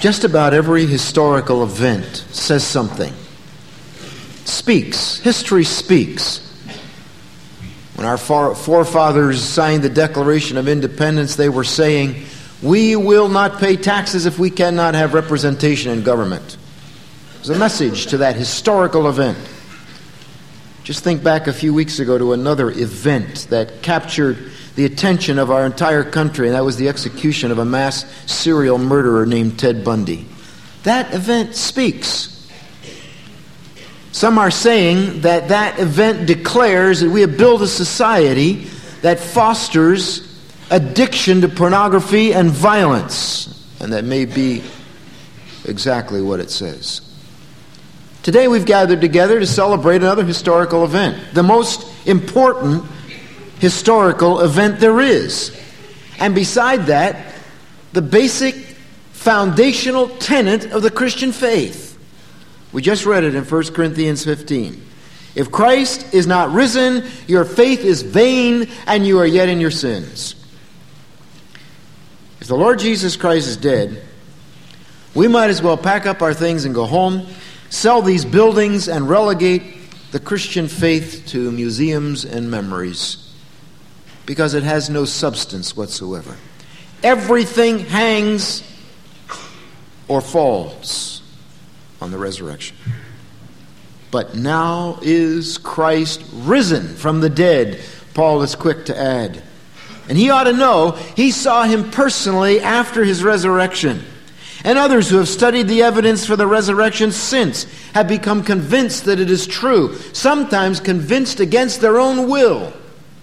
Just about every historical event says something. Speaks. History speaks. When our forefathers signed the Declaration of Independence, they were saying, "We will not pay taxes if we cannot have representation in government." It was a message to that historical event. Just think back a few weeks ago to another event that captured the attention of our entire country, and that was the execution of a mass serial murderer named Ted Bundy. That event speaks. Some are saying that that event declares that we have built a society that fosters addiction to pornography and violence, and that may be exactly what it says. Today we've gathered together to celebrate another historical event, the most important historical event there is. And beside that, the basic foundational tenet of the Christian faith. We just read it in 1 Corinthians 15. If Christ is not risen, your faith is vain and you are yet in your sins. If the Lord Jesus Christ is dead, we might as well pack up our things and go home, sell these buildings, and relegate the Christian faith to museums and memories, because it has no substance whatsoever. Everything hangs or falls on the resurrection. But now is Christ risen from the dead, Paul is quick to add. And he ought to know he saw him personally after his resurrection. And others who have studied the evidence for the resurrection since have become convinced that it is true, sometimes convinced against their own will.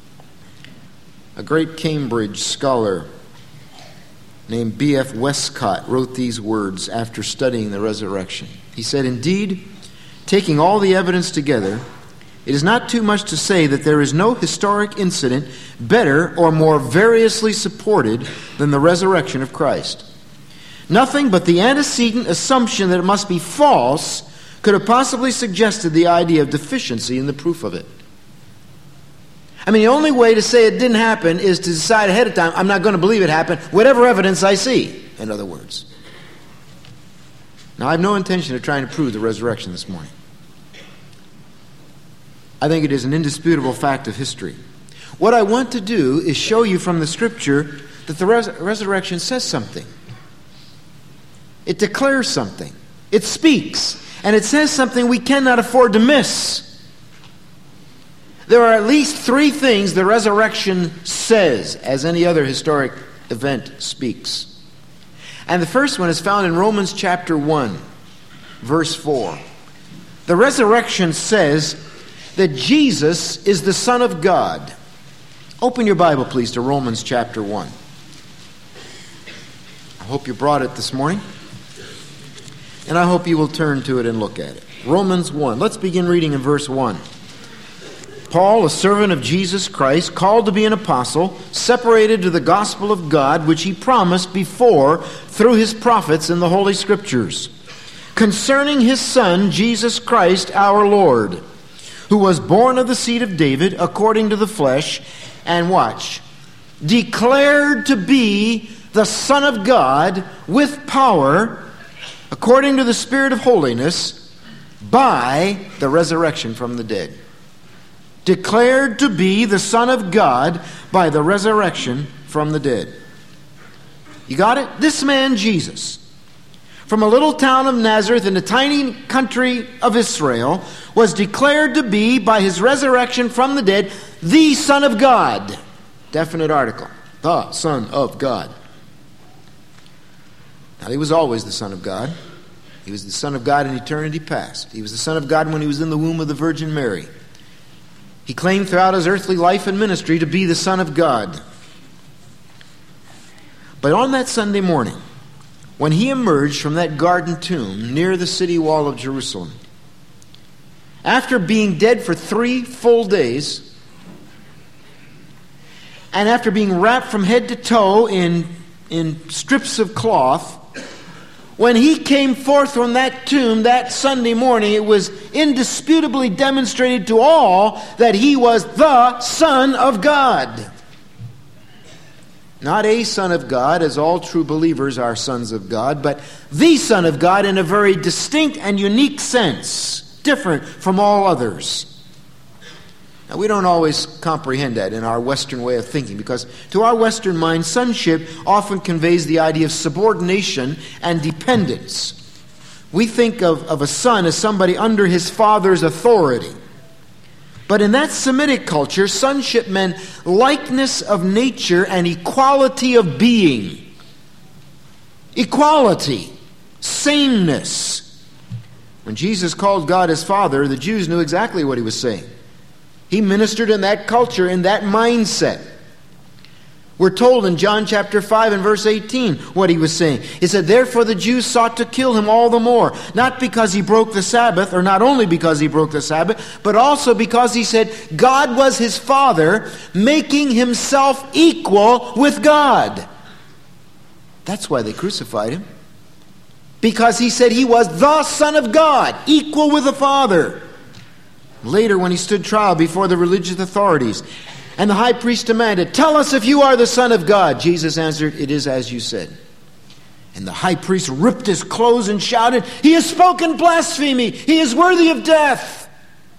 A great Cambridge scholar named B.F. Westcott wrote these words after studying the resurrection. He said, "Indeed, taking all the evidence together, it is not too much to say that there is no historic incident better or more variously supported than the resurrection of Christ. Nothing but the antecedent assumption that it must be false could have possibly suggested the idea of deficiency in the proof of it." I mean, the only way to say it didn't happen is to decide ahead of time, I'm not going to believe it happened, whatever evidence I see, in other words. Now, I have no intention of trying to prove the resurrection this morning. I think it is an indisputable fact of history. What I want to do is show you from the Scripture that the resurrection says something. It declares something. It speaks. And it says something we cannot afford to miss. There are at least three things the resurrection says, as any other historic event speaks. And the first one is found in Romans chapter 1, verse 4. The resurrection says that Jesus is the Son of God. Open your Bible, please, to Romans chapter 1. I hope you brought it this morning. And I hope you will turn to it and look at it. Romans 1. Let's begin reading in verse 1. Paul, a servant of Jesus Christ, called to be an apostle, separated to the gospel of God, which he promised before through his prophets in the Holy Scriptures, concerning his Son, Jesus Christ our Lord, who was born of the seed of David according to the flesh, and watch, declared to be the Son of God with power, according to the Spirit of holiness, by the resurrection from the dead. Declared to be the Son of God by the resurrection from the dead. You got it? This man, Jesus, from a little town of Nazareth in the tiny country of Israel, was declared to be, by his resurrection from the dead, the Son of God. Definite article. The Son of God. Now, he was always the Son of God. He was the Son of God in eternity past. He was the Son of God when he was in the womb of the Virgin Mary. He claimed throughout his earthly life and ministry to be the Son of God. But on that Sunday morning, when he emerged from that garden tomb near the city wall of Jerusalem, after being dead for 3 full days, and after being wrapped from head to toe in strips of cloth, when he came forth from that tomb that Sunday morning, it was indisputably demonstrated to all that he was the Son of God. Not a Son of God, as all true believers are sons of God, but the Son of God in a very distinct and unique sense, different from all others. Now, we don't always comprehend that in our Western way of thinking, because to our Western mind, sonship often conveys the idea of subordination and dependence. We think of a son as somebody under his father's authority. But in that Semitic culture, sonship meant likeness of nature and equality of being. Equality, sameness. When Jesus called God his Father, the Jews knew exactly what he was saying. He ministered in that culture, in that mindset. We're told in John chapter 5 and verse 18 what he was saying. He said, therefore the Jews sought to kill him all the more, not because he broke the Sabbath, or not only because he broke the Sabbath, but also because he said God was his Father, making himself equal with God. That's why they crucified him. Because he said he was the Son of God, equal with the Father. Later, when he stood trial before the religious authorities, and the high priest demanded, tell us if you are the Son of God. Jesus answered, it is as you said. And the high priest ripped his clothes and shouted, he has spoken blasphemy. He is worthy of death.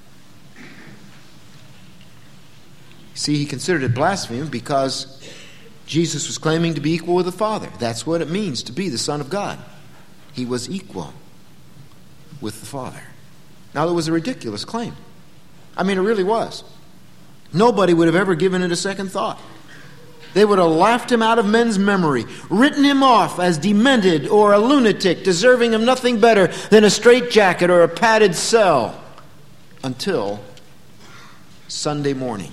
See, he considered it blasphemy because Jesus was claiming to be equal with the Father. That's what it means to be the Son of God. He was equal with the Father. Now, it was a ridiculous claim. I mean, it really was. Nobody would have ever given it a second thought. They would have laughed him out of men's memory, written him off as demented or a lunatic, deserving of nothing better than a straitjacket or a padded cell, until Sunday morning,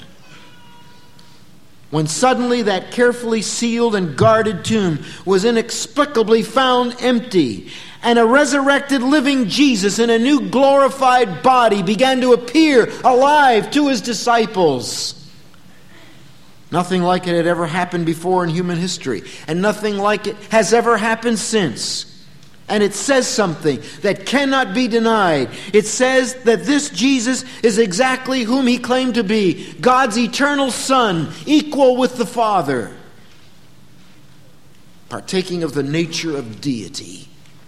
when suddenly that carefully sealed and guarded tomb was inexplicably found empty, and a resurrected living Jesus in a new glorified body began to appear alive to his disciples. Nothing like it had ever happened before in human history, and nothing like it has ever happened since. And it says something that cannot be denied. It says that this Jesus is exactly whom he claimed to be, God's eternal Son, equal with the Father, partaking of the nature of deity.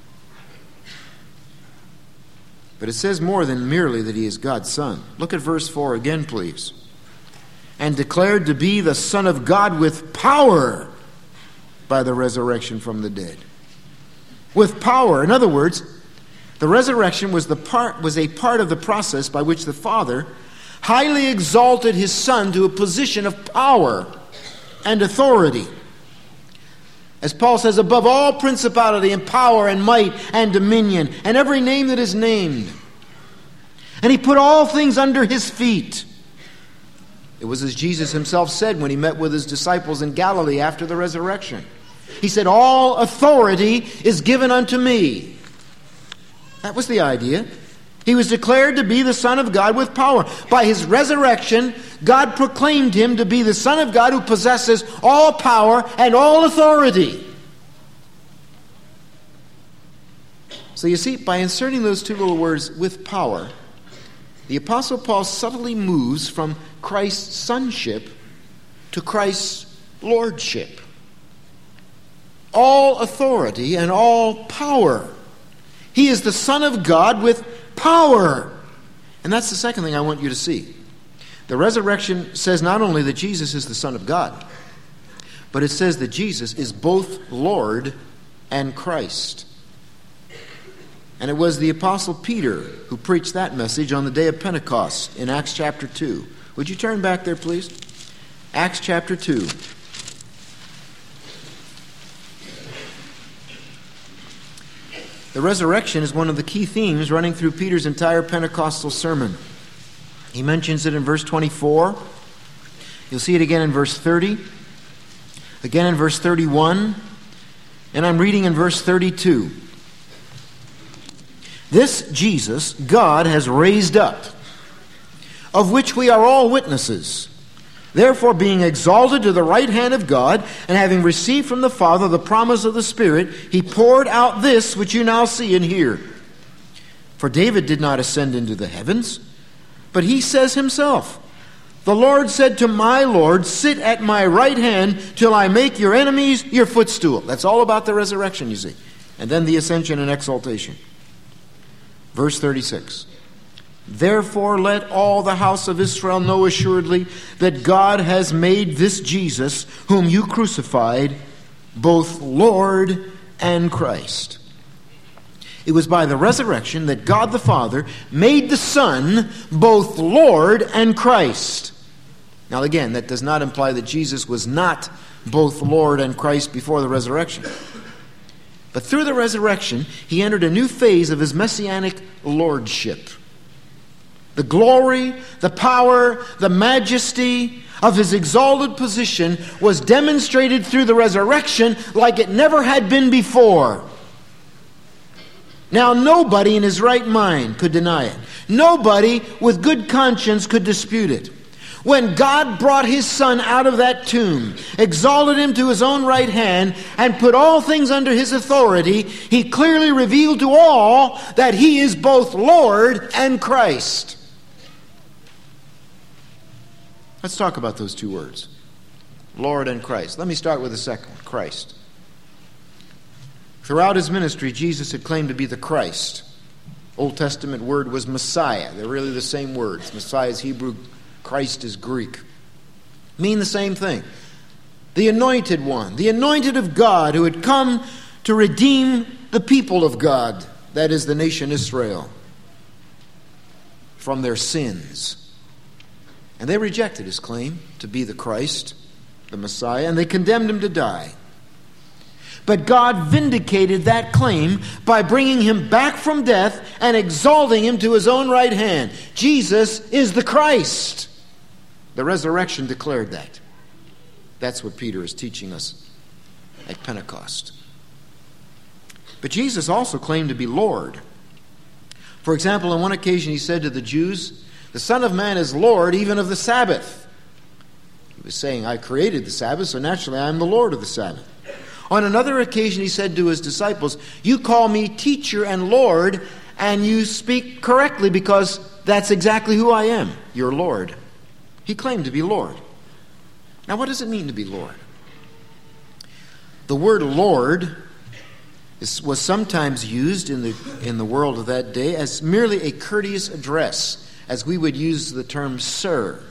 But it says more than merely that he is God's Son. Look at verse 4 again, please. And declared to be the Son of God with power by the resurrection from the dead. With power. In other words, the resurrection was a part of the process by which the Father highly exalted his Son to a position of power and authority. As Paul says, above all principality and power and might and dominion and every name that is named. And he put all things under his feet. It was as Jesus himself said when he met with his disciples in Galilee after the resurrection. He said, all authority is given unto me. That was the idea. He was declared to be the Son of God with power. By his resurrection, God proclaimed him to be the Son of God who possesses all power and all authority. So you see, by inserting those two little words, with power, the Apostle Paul subtly moves from Christ's sonship to Christ's lordship. All authority and all power. He is the Son of God with power. And that's the second thing I want you to see. The resurrection says not only that Jesus is the Son of God, but it says that Jesus is both Lord and Christ. And it was the Apostle Peter who preached that message on the day of Pentecost in Acts chapter 2. Would you turn back there, please? Acts chapter 2. The resurrection is one of the key themes running through Peter's entire Pentecostal sermon. He mentions it in verse 24. You'll see it again in verse 30. Again in verse 31. And I'm reading in verse 32. This Jesus God has raised up, of which we are all witnesses. Therefore, being exalted to the right hand of God, and having received from the Father the promise of the Spirit, he poured out this which you now see and hear. For David did not ascend into the heavens, but he says himself, The Lord said to my Lord, sit at my right hand till I make your enemies your footstool. That's all about the resurrection, you see. And then the ascension and exaltation. Verse 36. Therefore let all the house of Israel know assuredly that God has made this Jesus, whom you crucified, both Lord and Christ. It was by the resurrection that God the Father made the Son both Lord and Christ. Now again, that does not imply that Jesus was not both Lord and Christ before the resurrection. But through the resurrection, he entered a new phase of his messianic lordship. The glory, the power, the majesty of his exalted position was demonstrated through the resurrection like it never had been before. Now, nobody in his right mind could deny it. Nobody with good conscience could dispute it. When God brought his Son out of that tomb, exalted him to his own right hand, and put all things under his authority, he clearly revealed to all that he is both Lord and Christ. Let's talk about those two words, Lord and Christ. Let me start with the second one, Christ. Throughout his ministry, Jesus had claimed to be the Christ. Old Testament word was Messiah. They're really the same words. Messiah is Hebrew, Christ is Greek. Mean the same thing. The anointed one, the anointed of God who had come to redeem the people of God, that is the nation Israel, from their sins. And they rejected his claim to be the Christ, the Messiah, and they condemned him to die. But God vindicated that claim by bringing him back from death and exalting him to his own right hand. Jesus is the Christ. The resurrection declared that. That's what Peter is teaching us at Pentecost. But Jesus also claimed to be Lord. For example, on one occasion he said to the Jews, "The Son of Man is Lord even of the Sabbath." He was saying, I created the Sabbath, so naturally I am the Lord of the Sabbath. On another occasion, he said to his disciples, "You call me teacher and Lord, and you speak correctly because that's exactly who I am, your Lord." He claimed to be Lord. Now, what does it mean to be Lord? The word Lord was sometimes used in the world of that day as merely a courteous address, as we would use the term sir.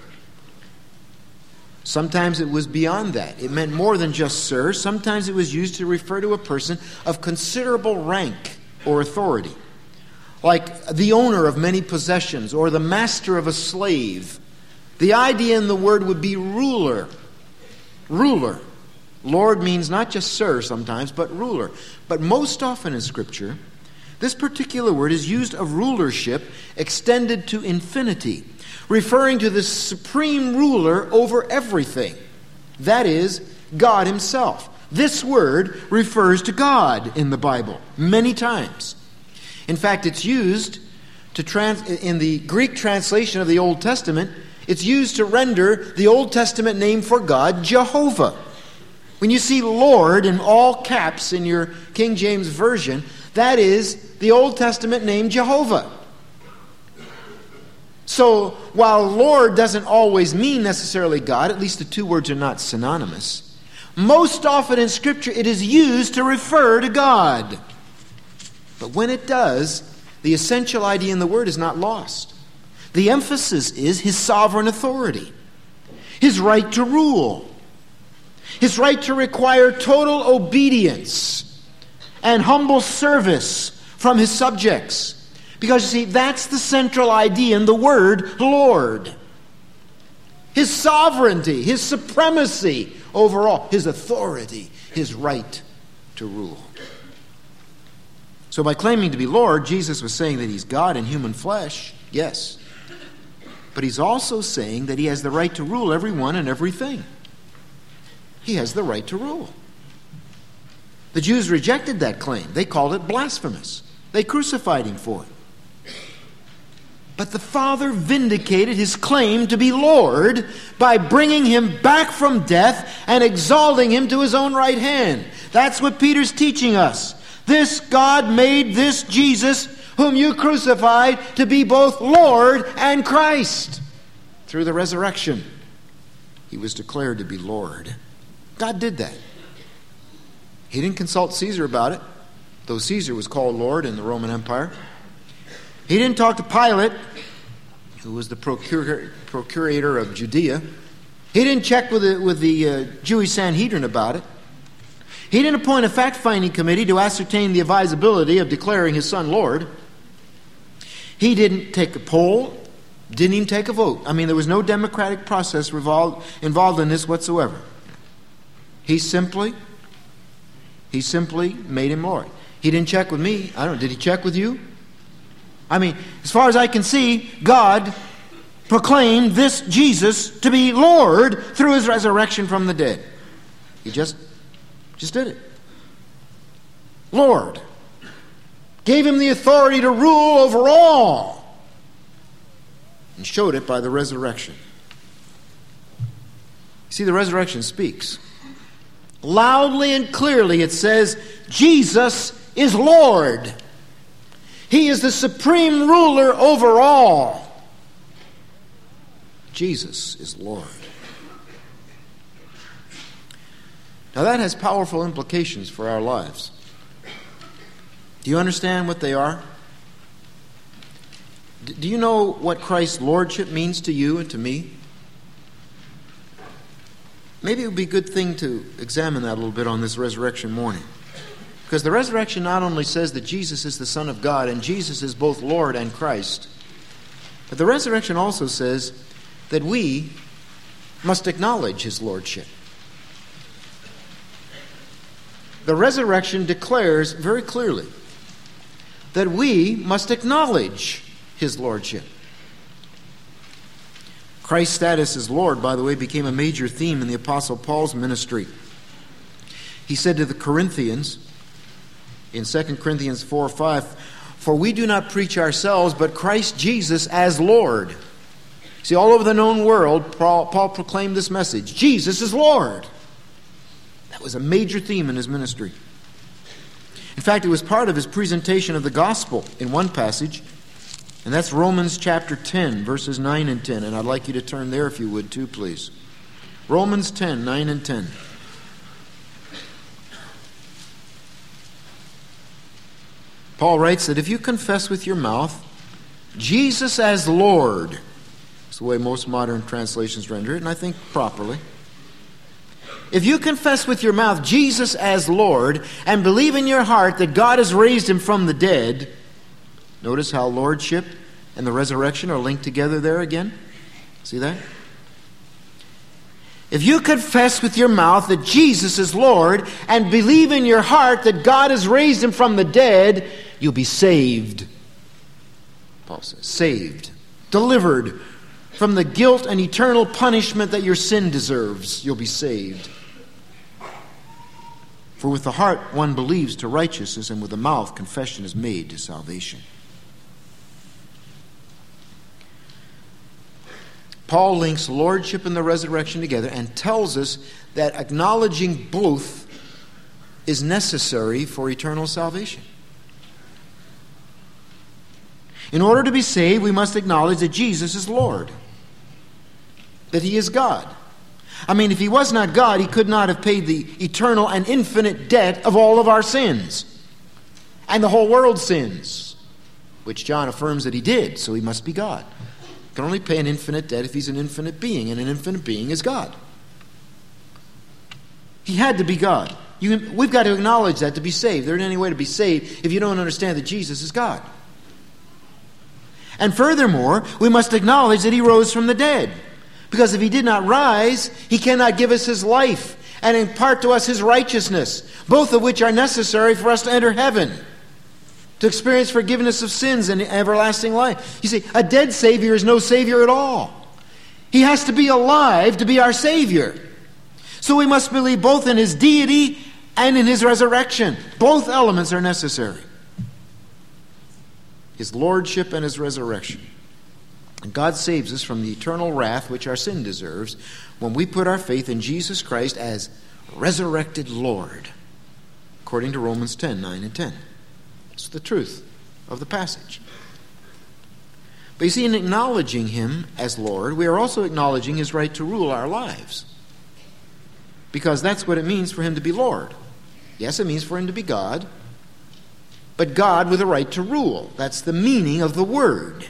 Sometimes it was beyond that. It meant more than just sir. Sometimes it was used to refer to a person of considerable rank or authority, like the owner of many possessions or the master of a slave. The idea in the word would be ruler. Ruler. Lord means not just sir sometimes, but ruler. But most often in Scripture, this particular word is used of rulership extended to infinity, referring to the supreme ruler over everything. That is, God himself. This word refers to God in the Bible many times. In fact, it's used in the Greek translation of the Old Testament, it's used to render the Old Testament name for God, Jehovah. When you see Lord in all caps in your King James Version, that is the Old Testament name Jehovah. So, while Lord doesn't always mean necessarily God, at least the two words are not synonymous, most often in Scripture it is used to refer to God. But when it does, the essential idea in the word is not lost. The emphasis is his sovereign authority, his right to rule, his right to require total obedience and humble service from his subjects. Because, you see, that's the central idea in the word Lord. His sovereignty, his supremacy over all, his authority, his right to rule. So by claiming to be Lord, Jesus was saying that he's God in human flesh, yes. But he's also saying that he has the right to rule everyone and everything. He has the right to rule. The Jews rejected that claim. They called it blasphemous. They crucified him for it. But the Father vindicated his claim to be Lord by bringing him back from death and exalting him to his own right hand. That's what Peter's teaching us. This God made this Jesus, whom you crucified, to be both Lord and Christ. through the resurrection, he was declared to be Lord. God did that. He didn't consult Caesar about it, though Caesar was called Lord in the Roman Empire. He didn't talk to Pilate, who was the procurator of Judea. He didn't check with the Jewish Sanhedrin about it. He didn't appoint a fact-finding committee to ascertain the advisability of declaring his son Lord. He didn't take a poll, didn't even take a vote. I mean, there was no democratic process involved in this whatsoever. He simply made him Lord. He didn't check with me. Did he check with you? I mean, as far as I can see, God proclaimed this Jesus to be Lord through his resurrection from the dead. He just did it. Lord. Gave him the authority to rule over all. And showed it by the resurrection. See, the resurrection speaks. Loudly and clearly it says, Jesus is Lord. He is the supreme ruler over all. Jesus is Lord. Now that has powerful implications for our lives. Do you understand what they are? Do you know what Christ's lordship means to you and to me? Maybe it would be a good thing to examine that a little bit on this resurrection morning. Because the resurrection not only says that Jesus is the Son of God and Jesus is both Lord and Christ, but the resurrection also says that we must acknowledge his lordship. The resurrection declares very clearly that we must acknowledge his lordship. Christ's status as Lord, by the way, became a major theme in the Apostle Paul's ministry. He said to the Corinthians in 2 Corinthians 4:5, "For we do not preach ourselves, but Christ Jesus as Lord." See, all over the known world, Paul proclaimed this message. Jesus is Lord. That was a major theme in his ministry. In fact, it was part of his presentation of the gospel in one passage, and that's Romans chapter 10, verses 9 and 10. And I'd like you to turn there if you would too, please. Romans 10, 9 and 10. Paul writes that if you confess with your mouth Jesus as Lord, that's the way most modern translations render it, and I think properly. If you confess with your mouth Jesus as Lord and believe in your heart that God has raised him from the dead, notice how lordship and the resurrection are linked together there again. See that? If you confess with your mouth that Jesus is Lord and believe in your heart that God has raised him from the dead, you'll be saved. Paul says, saved, delivered from the guilt and eternal punishment that your sin deserves. You'll be saved. For with the heart one believes to righteousness, and with the mouth confession is made to salvation. Paul links lordship and the resurrection together and tells us that acknowledging both is necessary for eternal salvation. In order to be saved, we must acknowledge that Jesus is Lord, that he is God. I mean, if he was not God, he could not have paid the eternal and infinite debt of all of our sins and the whole world's sins, which John affirms that he did, so he must be God. He can only pay an infinite debt if he's an infinite being, and an infinite being is God. He had to be God. We've got to acknowledge that to be saved. There isn't any way to be saved if you don't understand that Jesus is God. And furthermore, we must acknowledge that he rose from the dead. Because if he did not rise, he cannot give us his life and impart to us his righteousness, both of which are necessary for us to enter heaven, to experience forgiveness of sins and everlasting life. You see, a dead Savior is no Savior at all. He has to be alive to be our Savior. So we must believe both in his deity and in his resurrection. Both elements are necessary. His lordship and his resurrection. And God saves us from the eternal wrath which our sin deserves when we put our faith in Jesus Christ as resurrected Lord, according to Romans 10, 9 and 10. It's the truth of the passage. But you see, in acknowledging him as Lord, we are also acknowledging his right to rule our lives. Because that's what it means for him to be Lord. Yes, it means for him to be God, but God with a right to rule. That's the meaning of the word.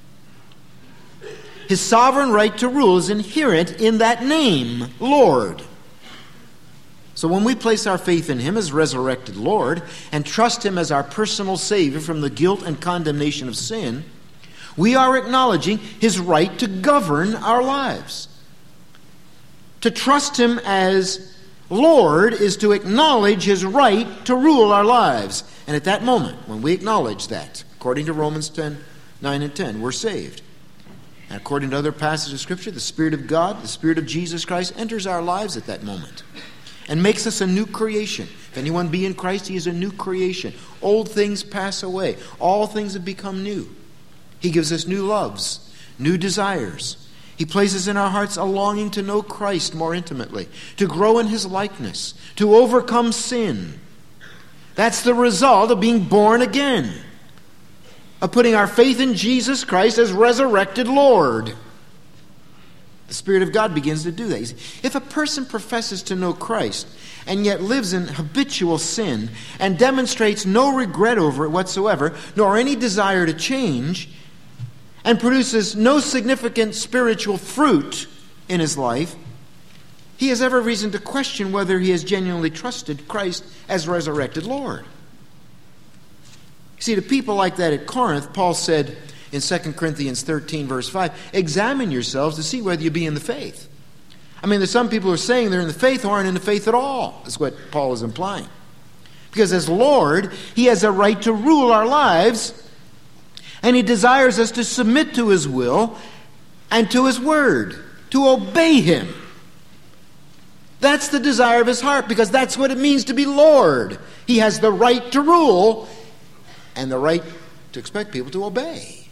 His sovereign right to rule is inherent in that name, Lord. So when we place our faith in him as resurrected Lord and trust him as our personal Savior from the guilt and condemnation of sin, we are acknowledging his right to govern our lives. To trust him as Lord is to acknowledge his right to rule our lives. And at that moment, when we acknowledge that, according to Romans 9 and 10, we're saved. And according to other passages of Scripture, the Spirit of God, the Spirit of Jesus Christ, enters our lives at that moment and makes us a new creation. If anyone be in Christ, he is a new creation. Old things pass away. All things have become new. He gives us new loves, new desires. He places in our hearts a longing to know Christ more intimately, to grow in his likeness, to overcome sin. That's the result of being born again, of putting our faith in Jesus Christ as resurrected Lord. The Spirit of God begins to do that. If a person professes to know Christ and yet lives in habitual sin and demonstrates no regret over it whatsoever, nor any desire to change, and produces no significant spiritual fruit in his life, he has every reason to question whether he has genuinely trusted Christ as resurrected Lord. See, to people like that at Corinth, Paul said in 2 Corinthians 13, verse 5, examine yourselves to see whether you be in the faith. I mean, there's some people who are saying they're in the faith who aren't in the faith at all, is what Paul is implying. Because as Lord, he has a right to rule our lives, and he desires us to submit to his will and to his word, to obey him. That's the desire of his heart, because that's what it means to be Lord. He has the right to rule and the right to expect people to obey.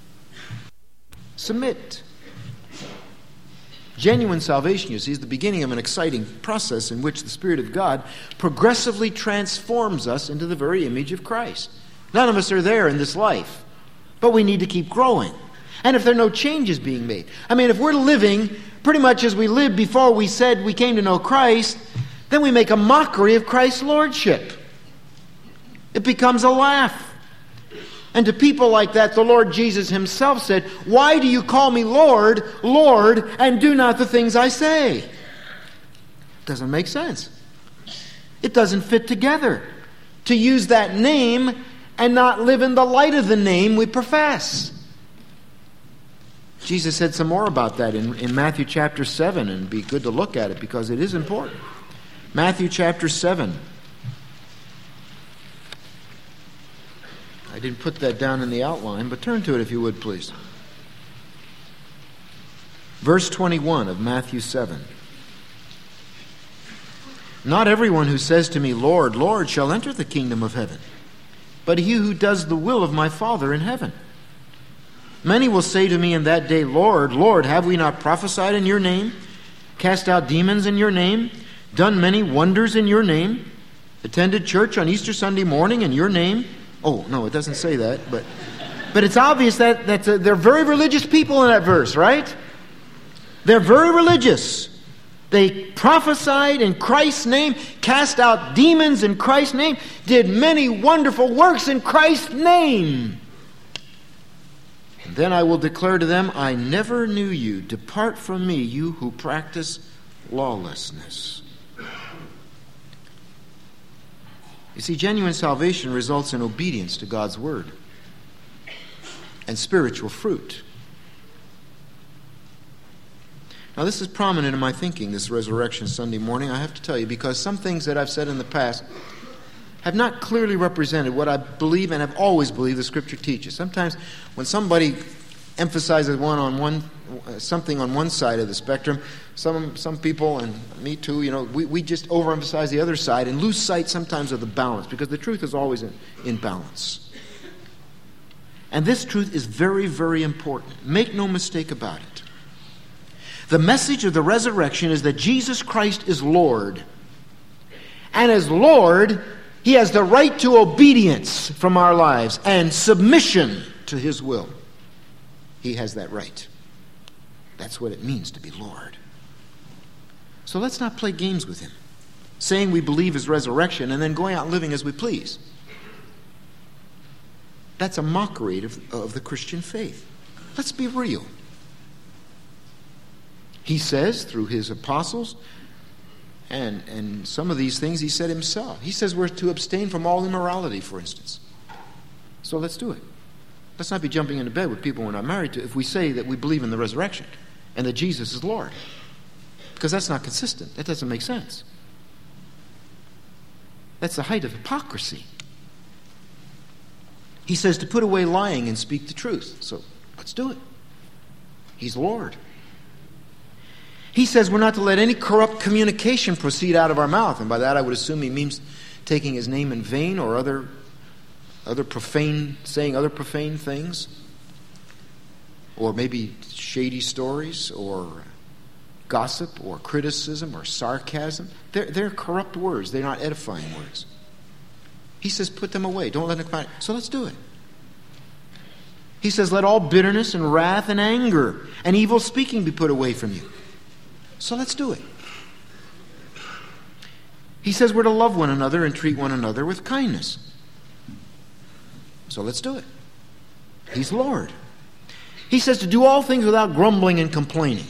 Submit. Genuine salvation, you see, is the beginning of an exciting process in which the Spirit of God progressively transforms us into the very image of Christ. None of us are there in this life, but we need to keep growing. And if there are no changes being made, I mean, if we're living pretty much as we lived before we said we came to know Christ, then we make a mockery of Christ's lordship. It becomes a laugh. And to people like that, the Lord Jesus himself said, why do you call me Lord, Lord, and do not the things I say? It doesn't make sense. It doesn't fit together to use that name and not live in the light of the name we profess. Jesus said some more about that in Matthew chapter 7, and it'd be good to look at it because it is important. Matthew chapter 7. I didn't put that down in the outline, but turn to it if you would, please. Verse 21 of Matthew 7. Not everyone who says to me, Lord, Lord, shall enter the kingdom of heaven, but he who does the will of my Father in heaven. Many will say to me in that day, Lord, Lord, have we not prophesied in your name, cast out demons in your name, done many wonders in your name, attended church on Easter Sunday morning in your name? Oh, no, it doesn't say that, but it's obvious that they're very religious people in that verse, right? They're very religious. They prophesied in Christ's name, cast out demons in Christ's name, did many wonderful works in Christ's name. And then I will declare to them, I never knew you. Depart from me, you who practice lawlessness. You see, genuine salvation results in obedience to God's word and spiritual fruit. Now, this is prominent in my thinking, this Resurrection Sunday morning, I have to tell you, because some things that I've said in the past have not clearly represented what I believe and have always believed the Scripture teaches. Sometimes when somebody emphasizes something on one side of the spectrum, some people, and me too, we just overemphasize the other side and lose sight sometimes of the balance, because the truth is always in balance. And this truth is very, very important. Make no mistake about it. The message of the resurrection is that Jesus Christ is Lord. And as Lord, he has the right to obedience from our lives and submission to his will. He has that right. That's what it means to be Lord. So let's not play games with him, saying we believe his resurrection and then going out and living as we please. That's a mockery of the Christian faith. Let's be real. He says through his apostles, and some of these things he said himself. He says we're to abstain from all immorality, for instance. So let's do it. Let's not be jumping into bed with people we're not married to if we say that we believe in the resurrection and that Jesus is Lord. Because that's not consistent. That doesn't make sense. That's the height of hypocrisy. He says to put away lying and speak the truth. So let's do it. He's Lord. He says we're not to let any corrupt communication proceed out of our mouth. And by that I would assume he means taking his name in vain or saying other profane things. Or maybe shady stories or gossip or criticism or sarcasm. They're corrupt words. They're not edifying words. He says put them away. Don't let them come out. So let's do it. He says let all bitterness and wrath and anger and evil speaking be put away from you. So let's do it. He says we're to love one another and treat one another with kindness. So let's do it. He's Lord. He says to do all things without grumbling and complaining.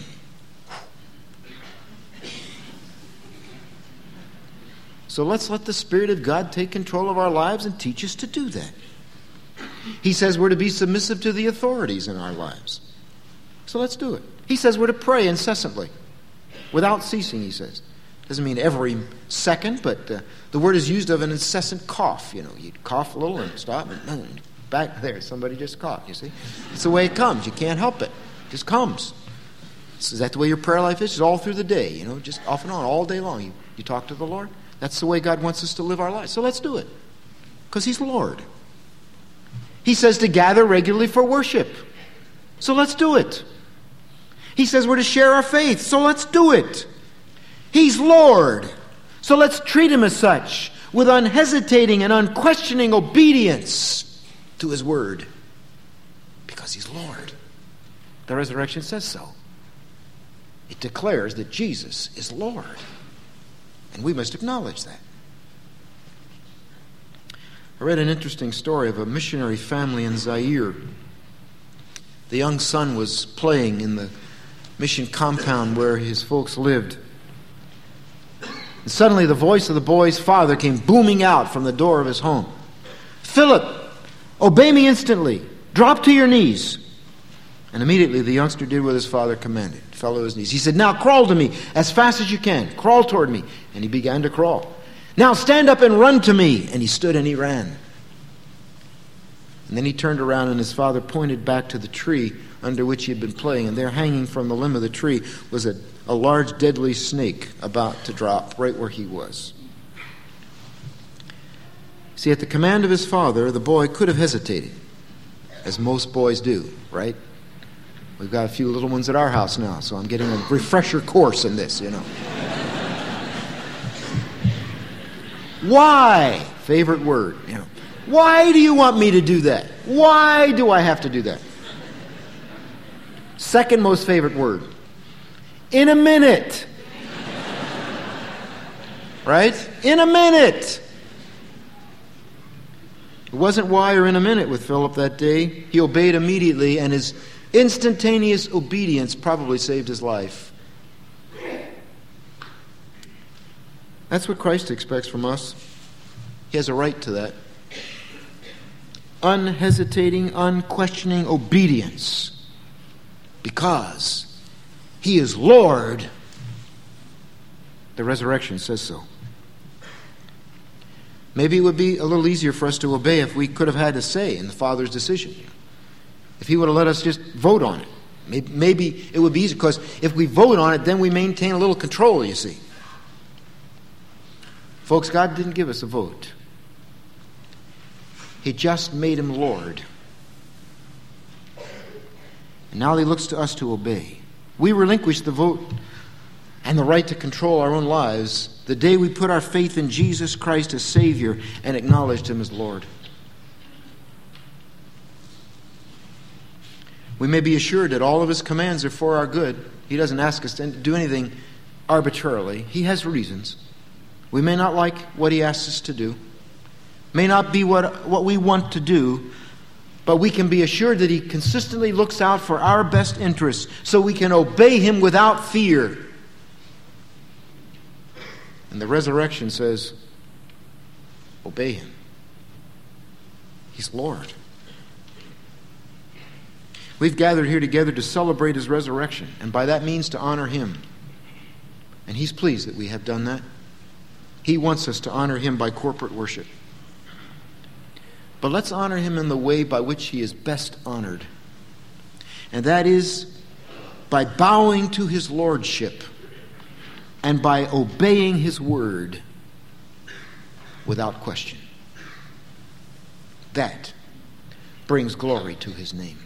So let's let the Spirit of God take control of our lives and teach us to do that. He says we're to be submissive to the authorities in our lives. So let's do it. He says we're to pray incessantly, without ceasing, he says. Doesn't mean every second, but the word is used of an incessant cough. You know, you cough a little and stop, and back there, somebody just coughed, you see. It's the way it comes. You can't help it. It just comes. Is that the way your prayer life is? It's all through the day, you know, just off and on, all day long. You talk to the Lord. That's the way God wants us to live our lives. So let's do it, because he's Lord. He says to gather regularly for worship. So let's do it. He says we're to share our faith. So let's do it. He's Lord. So let's treat him as such, with unhesitating and unquestioning obedience to his word, because he's Lord. The resurrection says so. It declares that Jesus is Lord. And we must acknowledge that. I read an interesting story of a missionary family in Zaire. The young son was playing in the mission compound where his folks lived. And suddenly the voice of the boy's father came booming out from the door of his home. "Philip, obey me instantly. Drop to your knees." And immediately the youngster did what his father commanded. Fell to his knees. He said, "Now crawl to me as fast as you can. Crawl toward me." And he began to crawl. "Now stand up and run to me." And he stood and he ran. And then he turned around and his father pointed back to the tree under which he had been playing. And there, hanging from the limb of the tree, was a large deadly snake about to drop right where he was. See, at the command of his father, the boy could have hesitated, as most boys do, right? We've got a few little ones at our house now, so I'm getting a refresher course in this, you know. Why? Favorite word, you know. Why do you want me to do that? Why do I have to do that? Second most favorite word. In a minute. Right? In a minute. It wasn't why or in a minute with Philip that day. He obeyed immediately, and his instantaneous obedience probably saved his life. That's what Christ expects from us. He has a right to that. Unhesitating, unquestioning obedience. Because he is Lord. The resurrection says so. Maybe it would be a little easier for us to obey if we could have had a say in the Father's decision. If he would have let us just vote on it. Maybe it would be easier, because if we vote on it, then we maintain a little control, you see. Folks, God didn't give us a vote. He just made him Lord. And now he looks to us to obey. We relinquish the vote and the right to control our own lives the day we put our faith in Jesus Christ as Savior and acknowledged him as Lord. We may be assured that all of his commands are for our good. He doesn't ask us to do anything arbitrarily. He has reasons. We may not like what he asks us to do. May not be what we want to do, but we can be assured that he consistently looks out for our best interests so we can obey him without fear. And the resurrection says, obey him. He's Lord. We've gathered here together to celebrate his resurrection, and by that means to honor him. And he's pleased that we have done that. He wants us to honor him by corporate worship. But let's honor him in the way by which he is best honored. And that is by bowing to his lordship and by obeying his word without question. That brings glory to his name.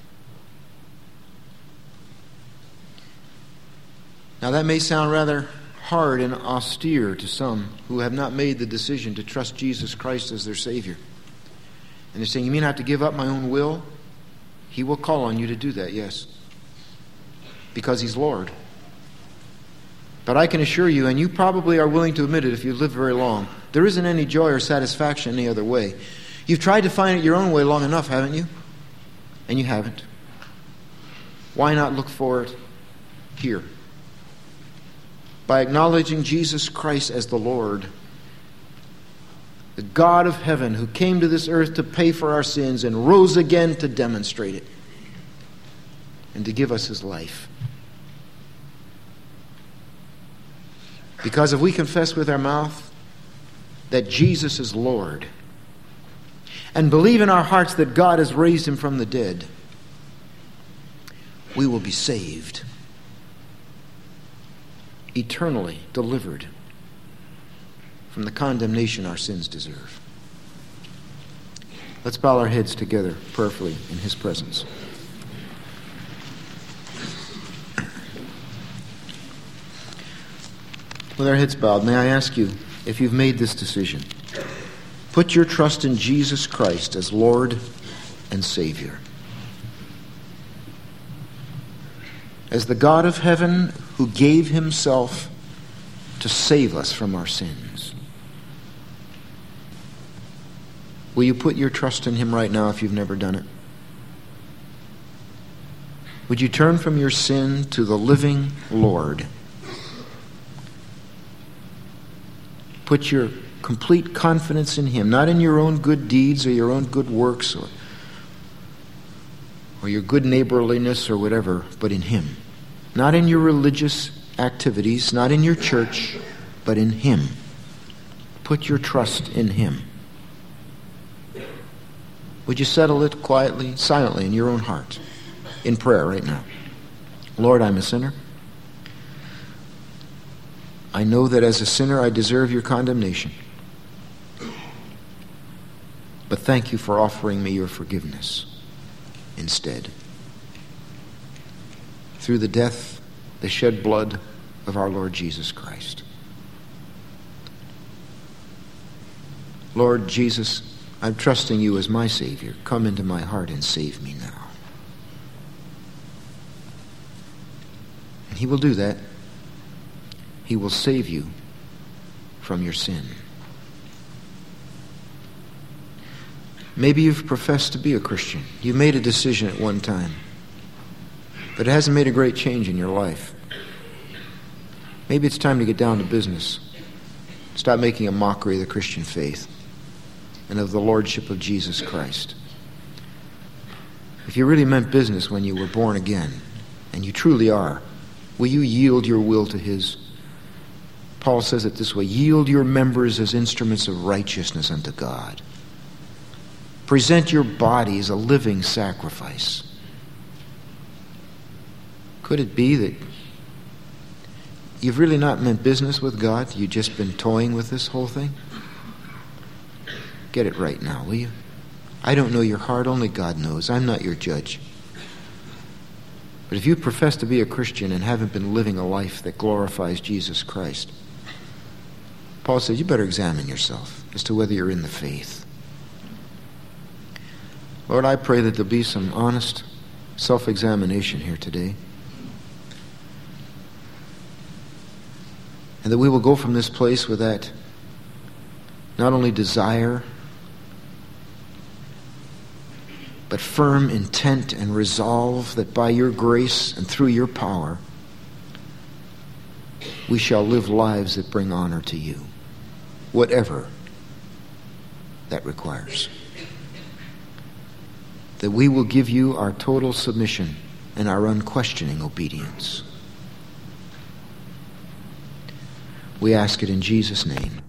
Now that may sound rather hard and austere to some who have not made the decision to trust Jesus Christ as their Savior. And they're saying, you mean I have to give up my own will? He will call on you to do that, yes. Because he's Lord. But I can assure you, and you probably are willing to admit it if you've lived very long, there isn't any joy or satisfaction any other way. You've tried to find it your own way long enough, haven't you? And you haven't. Why not look for it here? By acknowledging Jesus Christ as the Lord, the God of heaven who came to this earth to pay for our sins and rose again to demonstrate it and to give us his life. Because if we confess with our mouth that Jesus is Lord and believe in our hearts that God has raised him from the dead, we will be saved, eternally delivered from the condemnation our sins deserve. Let's bow our heads together prayerfully in his presence. With our heads bowed, may I ask you, if you've made this decision, put your trust in Jesus Christ as Lord and Savior. As the God of heaven who gave himself to save us from our sins. Will you put your trust in him right now if you've never done it? Would you turn from your sin to the living Lord? Put your complete confidence in him, not in your own good deeds or your own good works or your good neighborliness or whatever, but in him. Not in your religious activities, not in your church, but in him. Put your trust in him. Would you settle it quietly, silently in your own heart, in prayer right now? Lord, I'm a sinner. I know that as a sinner I deserve your condemnation. But thank you for offering me your forgiveness instead. Through the death, the shed blood of our Lord Jesus Christ. Lord Jesus, I'm trusting you as my Savior. Come into my heart and save me now. And he will do that. He will save you from your sin. Maybe you've professed to be a Christian. You made a decision at one time, but it hasn't made a great change in your life. Maybe it's time to get down to business. Stop making a mockery of the Christian faith and of the lordship of Jesus Christ. If you really meant business when you were born again, and you truly are, will you yield your will to his? Paul says it this way, yield your members as instruments of righteousness unto God. Present your body as a living sacrifice. Could it be that you've really not meant business with God? You've just been toying with this whole thing? Get it right now, will you? I don't know your heart, only God knows. I'm not your judge. But if you profess to be a Christian and haven't been living a life that glorifies Jesus Christ, Paul says you better examine yourself as to whether you're in the faith. Lord, I pray that there'll be some honest self-examination here today. And that we will go from this place with that not only desire, but firm intent and resolve that by your grace and through your power, we shall live lives that bring honor to you, whatever that requires. That we will give you our total submission and our unquestioning obedience. We ask it in Jesus' name.